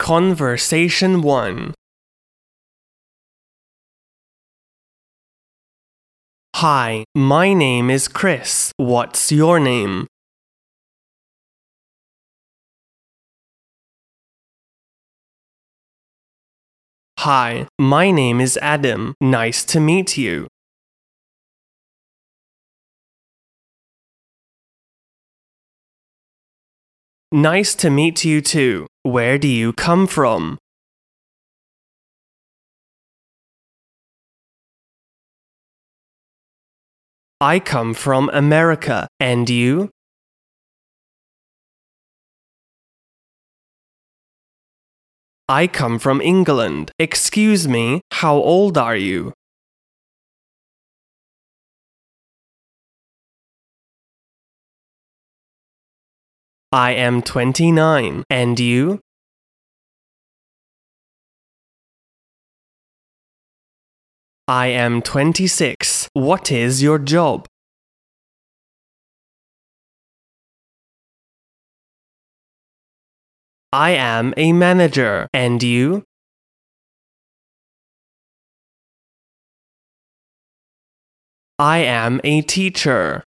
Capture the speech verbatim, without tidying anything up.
Conversation one. Hi, my name is Chris. What's your name? Hi, my name is Adam. Nice to meet you. Nice to meet you too. Where do you come from? I come from America. And you? I come from England. Excuse me, how old are you? I am twenty-nine. And you? I am twenty-six. What is your job? I am a manager. And you? I am a teacher.